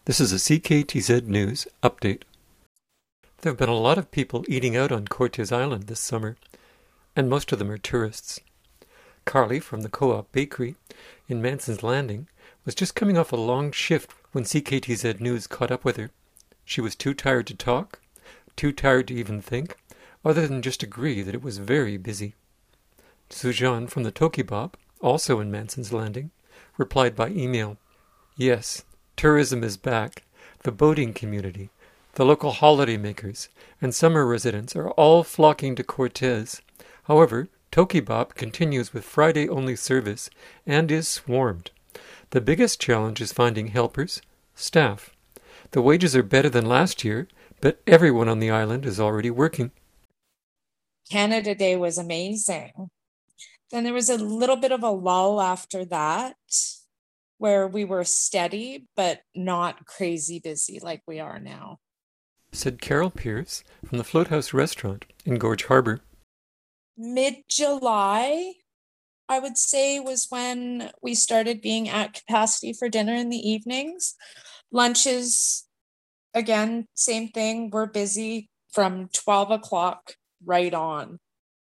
This is a CKTZ News update. There have been a lot of people eating out on Cortes Island this summer, and most of them are tourists. Carly from the Co-op Bakery in Manson's Landing was just coming off a long shift when CKTZ News caught up with her. She was too tired to talk, too tired to even think, other than just agree that it was very busy. Sujan from the Tokibop, also in Manson's Landing, replied by email, "Yes, tourism is back. The boating community, the local holiday makers, and summer residents are all flocking to Cortes. However, Tokibop continues with Friday-only service and is swarmed. The biggest challenge is finding helpers, staff. The wages are better than last year, but everyone on the island is already working." Canada Day was amazing. Then there was a little bit of a lull after that, where we were steady, but not crazy busy like we are now. Said Carol Pierce from the Float House Restaurant in Gorge Harbour. Mid-July, I would say, was when we started being at capacity for dinner in the evenings. Lunches, again, same thing. We're busy from 12 o'clock right on.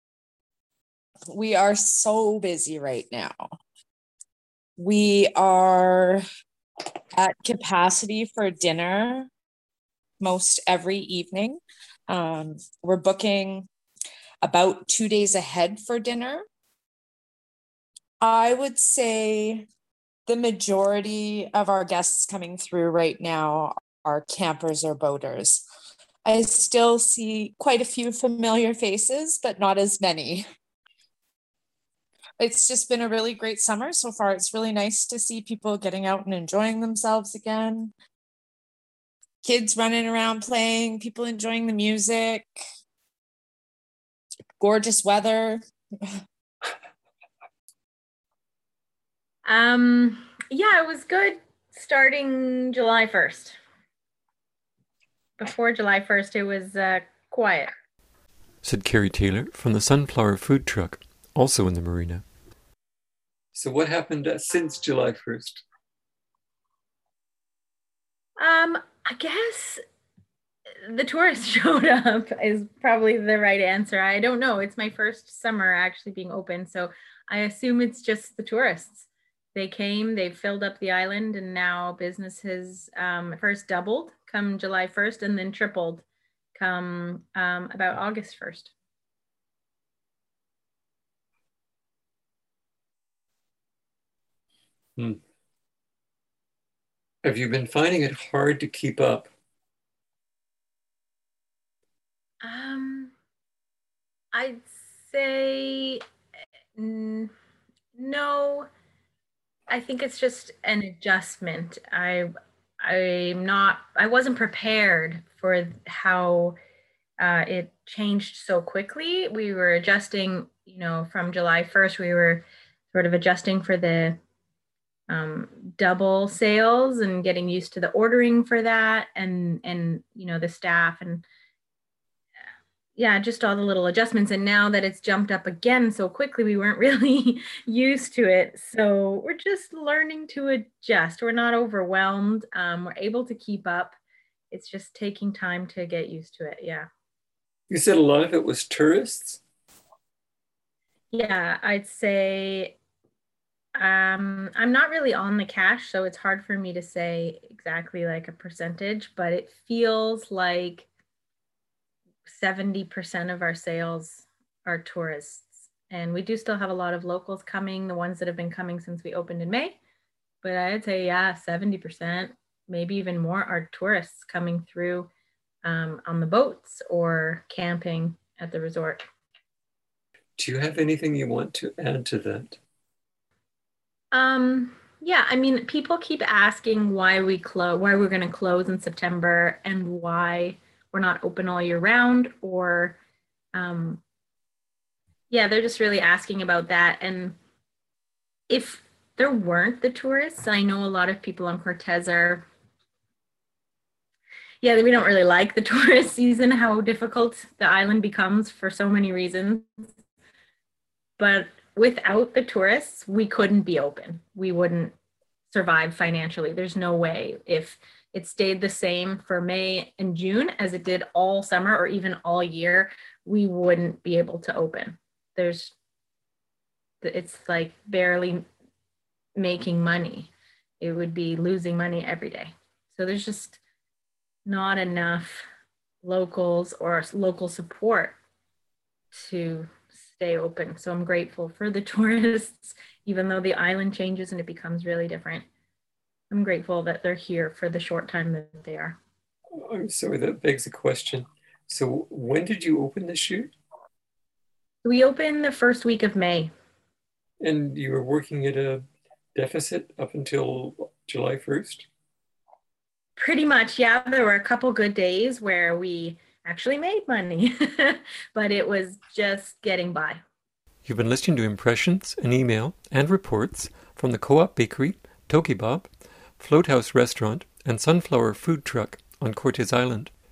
We are so busy right now. We are at capacity for dinner most every evening. We're booking about 2 days ahead for dinner. I would say the majority of our guests coming through right now are campers or boaters. I still see quite a few familiar faces, but not as many. It's just been a really great summer so far. It's really nice to see people getting out and enjoying themselves again. Kids running around playing, people enjoying the music, gorgeous weather. Yeah, it was good starting July 1st. Before July 1st, it was quiet. Said Carrie Taylor from the Sunflower Food Truck, also in the marina. So what happened since July 1st? I guess the tourists showed up is probably the right answer. I don't know. It's my first summer actually being open, so I assume it's just the tourists. They came, they filled up the island, and now business has first doubled come July 1st and then tripled come about August 1st. Have you been finding it hard to keep up? I'd say no. I think it's just an adjustment. I wasn't prepared for how it changed so quickly. We were adjusting, from July 1st, we were sort of adjusting for the double sales and getting used to the ordering for that and the staff and yeah, just all the little adjustments. And now that it's jumped up again so quickly, we weren't really used to it. So we're just learning to adjust. We're not overwhelmed. We're able to keep up. It's just taking time to get used to it. Yeah. You said a lot of it was tourists? Yeah, I'd say I'm not really on the cash, so it's hard for me to say exactly like a percentage, but it feels like 70% of our sales are tourists. And we do still have a lot of locals coming, the ones that have been coming since we opened in May. But I'd say, yeah, 70%, maybe even more, are tourists coming through on the boats or camping at the resort. Do you have anything you want to add to that? Yeah, I mean, people keep asking why we're going to close in September and why we're not open all year round, or yeah, they're just really asking about that. And if there weren't the tourists, I know a lot of people on Cortes are, yeah, we don't really like the tourist season, how difficult the island becomes for so many reasons. But without the tourists, we couldn't be open. We wouldn't survive financially. There's no way. If it stayed the same for May and June as it did all summer or even all year, we wouldn't be able to open. It's like barely making money. It would be losing money every day. So there's just not enough locals or local support to stay open. So I'm grateful for the tourists, even though the island changes and it becomes really different. I'm grateful that they're here for the short time that they are. I'm sorry, that begs a question. So when did you open this year? We opened the first week of May. And you were working at a deficit up until July 1st? Pretty much, yeah. There were a couple good days where we actually made money, but it was just getting by. You've been listening to impressions, an email, and reports from the Co-op Bakery, Toki Bob, Float House Restaurant, and Sunflower Food Truck on Cortes Island.